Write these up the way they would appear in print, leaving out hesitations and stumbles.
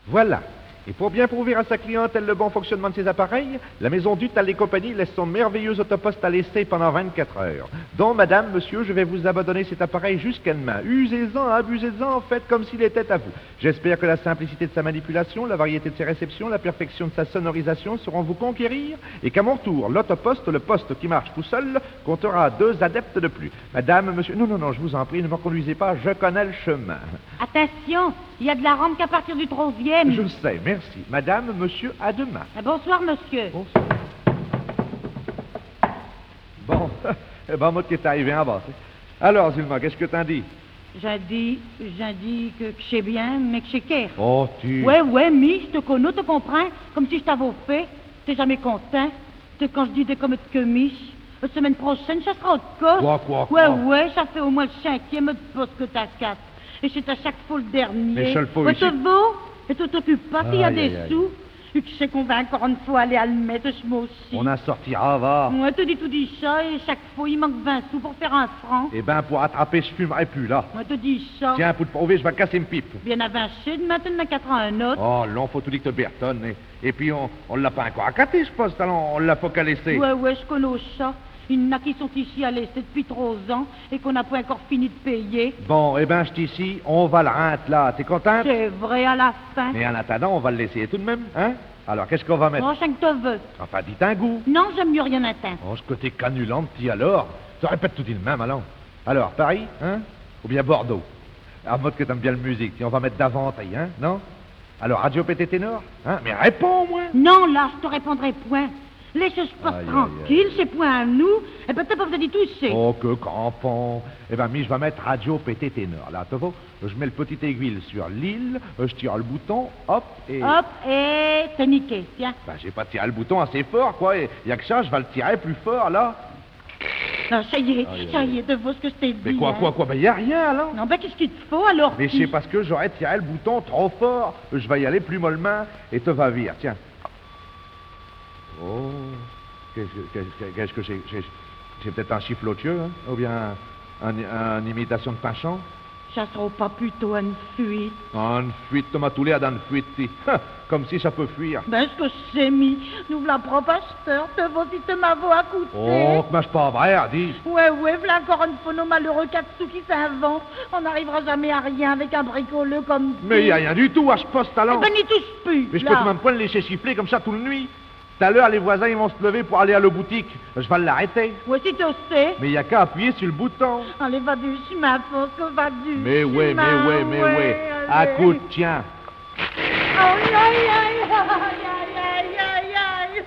Voilà. Et pour bien prouver à sa clientèle le bon fonctionnement de ses appareils, la maison Dutal et compagnie laisse son merveilleux autoposte à l'essai pendant 24 heures. Donc, madame, monsieur, je vais vous abandonner cet appareil jusqu'à demain. Usez-en, abusez-en, faites comme s'il était à vous. J'espère que la simplicité de sa manipulation, la variété de ses réceptions, la perfection de sa sonorisation sauront vous conquérir et qu'à mon tour, l'autoposte, le poste qui marche tout seul, comptera 2 adeptes de plus. Madame, monsieur... Non, je vous en prie, ne me conduisez pas, je connais le chemin. Attention, il y a de la rampe qu'à partir du 3e. Je le sais, merci. Madame, monsieur, à demain. Bonsoir, monsieur. Bonsoir. Bon, moi qui est arrivé en bas. Alors, Zulma, qu'est-ce que t'en dis? J'ai dit que je sais bien, mais que je sais qu'est. Oh, tu... Ouais, mais je te connais, te comprends, comme si je t'avais fait. T'es jamais content. Quand je dis des comme que Mich, la semaine prochaine, ça sera autre chose. Quoi? Ouais, ça fait au moins le 5e poste que t'as 4. Et c'est à chaque fois le dernier. Mais je le faut ouais, ici. te vaut, et tu t'occupes pas, s'il y a des aïe. sous. Et tu sais qu'on va encore une fois aller à le mettre, ce mot aussi. On en sortira, va. Ouais, tout dit ça, et chaque fois, il manque 20 sous pour faire un franc. Eh ben, pour attraper, je fumerai plus, là. Ouais, te dis ça. Tiens, pour te prouver, je vais casser une pipe. Bien avancé, de maintenant, 4 ans un autre. Oh, non, faut tout dire que te bertonne. Et puis, on l'a pas encore accaté, je pense, alors on l'a pas qu'à laisser. Ouais, je connais ça. Il y en a qui sont ici à l'essai depuis 3 ans et qu'on n'a pas encore fini de payer. Bon, eh ben, je suis ici, on va le rentrer là. T'es contente? C'est vrai à la fin. Mais en attendant, on va le laisser tout de même, hein? Alors, qu'est-ce qu'on va mettre? Bon, je que te veux. Enfin, dites un goût. Non, j'aime mieux rien atteindre. Oh, ce côté canulante, dis alors. Ça répète tout dit le même, alors. Alors, Paris, hein? Ou bien Bordeaux? À mode que t'aimes bien la musique, on va mettre davantage, hein? Non? Alors, Radio PT Ténor? Hein? Mais réponds, moi! Non, là, je te répondrai point. Laisse-se pas Aïe, tranquille, c'est point à nous. Et peut-être pas vous avez dit tout, c'est. Oh, que crampon! Eh ben, je vais mettre Radio PT Ténor. Là, tu vois? Je mets le petit aiguille sur l'île, je tire le bouton, hop, et... Hop, et t'es niqué, tiens. Ben, j'ai pas tiré le bouton assez fort, quoi. Il y a que ça, je vais le tirer plus fort, là. Non, ça y est, de vous ce que je t'ai dit. Mais quoi? hein. Ben, y a rien, là. Non, ben, qu'est-ce qu'il te faut, alors? Mais c'est parce que j'aurais tiré le bouton trop fort. Je vais y aller plus mollement et te va vire, tiens. Oh, qu'est-ce que c'est? C'est peut-être un chifflotieux, hein? Ou bien une imitation de pinchon? Ça sera pas plutôt une fuite. Une fuite, Thomas Toulet a dans une fuite, comme si ça peut fuir. Ben, ce que c'est mis. Nous v'là pas pasteur, te vas si te m'avons à coûter. Oh, mais c'est pas vrai, dis. Ouais, v'là encore une fois nos malheureux 4 sous qui s'inventent. On n'arrivera jamais à rien avec un bricoleux comme ça. Mais il n'y a rien du tout à ce poste, alors. Eh ben, n'y touche plus, Mais je là. peux tout de même pas le laisser siffler comme ça toute la nuit. Tout à l'heure, les voisins, ils vont se lever pour aller à la boutique. Je vais l'arrêter. Ouais, si tu sais. Mais il n'y a qu'à appuyer sur le bouton. Allez, va du chemin, force que va du Mais ouais. allez. À coup de tiens. Aïe, aïe, aïe, aïe, aïe, aïe.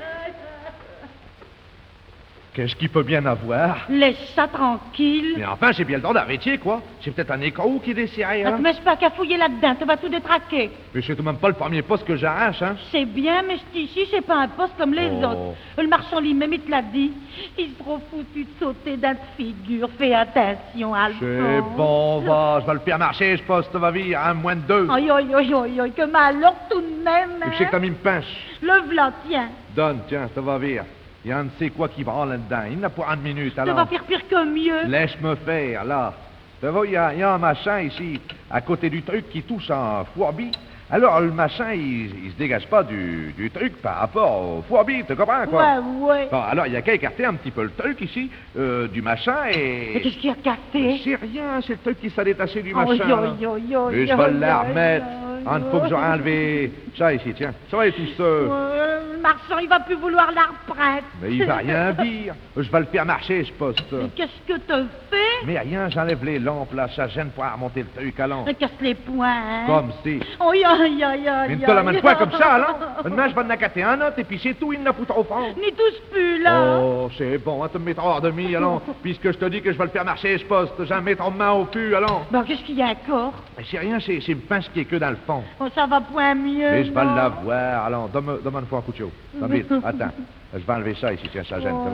Qu'est-ce qu'il peut bien avoir? Laisse ça tranquille. Mais enfin, j'ai bien le temps d'arrêter, quoi. C'est peut-être un écrou qui dessert, Ne te hein. mets pas qu'à fouiller là-dedans, tu vas tout détraquer. Mais c'est tout de même pas le premier poste que j'arrache, hein. C'est bien, mais ici, c'est pas un poste comme les Oh. autres. Le marchand lui-même, il te l'a dit. Il est trop foutu de sauter dans ta figure. Fais attention, Alphonse. C'est bon, va. Je vais le faire marcher, ce poste, va vite, hein, moins de 2. Aïe, que malheur tout de même. Je sais que t'as mis une pince. Le v'là, tiens. Donne, tiens, ça va vite. Il y a un ne sait quoi qui branle là-dedans. Il n'a pour une minute, Ça alors. va faire pire que mieux. Laisse-me faire, là. Tu vois, il y a un machin ici, à côté du truc qui touche en fourbi. Alors, le machin, il se dégage pas du truc par rapport au fourbi, tu comprends, quoi? Ouais. Bon, alors, il y a qu'à écarter un petit peu le truc ici, du machin, Mais et... qu'est-ce qu'il y a cassé? C'est rien, c'est le truc qui s'est détaché du Oh, machin, là. Et je vais la remettre. Il faut que j'aurai enlevé ça ici, tiens. Ça va être tout seul. Le marchand, il va plus vouloir la reprendre. Mais il va rien dire. Je vais le faire marcher, ce poste. Mais qu'est-ce que te fais? Mais rien, j'enlève les lampes, là. Ça gêne pour remonter le truc, allons. Casse les poings, hein? Comme si. Aïe. Mais ne te la mène pas comme ça, allons. Maintenant, je vais en accater un autre, et puis c'est tout, il n'a plus trop franc. N'y touche plus, là. Oh, c'est bon, hein, tu me mettras hors de mi, allons. Puisque je te dis que je vais le faire marcher, ce poste. J'en mettre en main au cul, allons. Bon, qu'est-ce qu'il y a encore? Mais c'est rien, c'est une pince qui est que dans le fond. Oh, ça va point mieux. Mais je vais non? l'avoir, allons. Donne-moi une fois un coup de chaud. Attends, je vais enlever ça ici, tiens, ça gêne, ça va?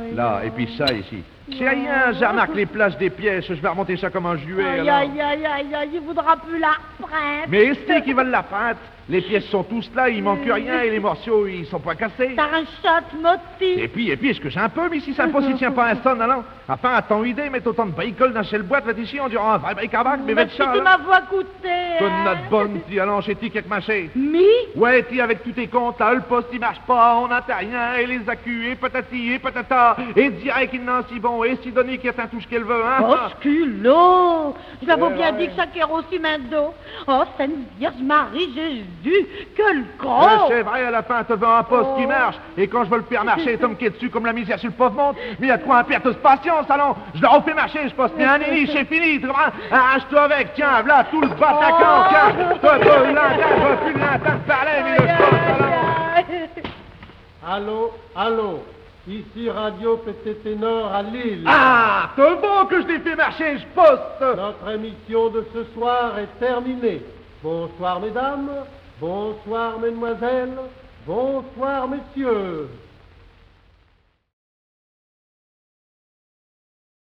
Là, et puis ça ici. C'est rien, j'ai remarqué les places des pièces, je vais remonter ça comme un juet. Aïe, alors. aïe, aïe, aïe, aïe, il voudra plus la reprendre. Mais c'est qui veulent la feinte. Les pièces sont tous là, il manque rien et les morceaux, ils sont pas cassés. T'as un shot motif. Et puis, est-ce que j'ai un peu, mais si ça s'y tient pas un son, alors. Enfin, à ton idée, mettre autant de bricoles dans chez le boîte, va ici, on dirait un vrai bric-à-brac, mais Mais va si ça, tu là. m'as coûté. Donne notre bonne, dis, allons, chez Tic avec maché. Mi? Ouais, t'y avec tous tes comptes, là, le poste il marche pas, on n'a rien, et les accus, et patati, et patata, et direct qu'il n'en si bon, et Sidonie qui atteint tout ce qu'elle veut, hein. Oh, sculot! Je l'avais bien ouais. dit que ça aussi main d'eau. Oh, Sainte Vierge Marie Jésus, que le gros! C'est vrai, à la fin, te veux un poste qui Oh. marche, et quand je veux le faire marcher, tu me quittes dessus comme la misère sur le pauvre monde, mais il y a de quoi un perte de patience, allons, je le refais marcher, je poste bien un nini, c'est fini, tu comprends? Arrache-toi avec, tiens, voilà, tout le batacan, tiens, toi, là, je veux plus l'entendre parler, mais le poste, allons. Allô, ici Radio Petit Ténor à Lille. Ah, c'est bon que je l'ai fait marcher, je poste. Notre émission de ce soir est terminée. Bonsoir mesdames, bonsoir mesdemoiselles, bonsoir messieurs.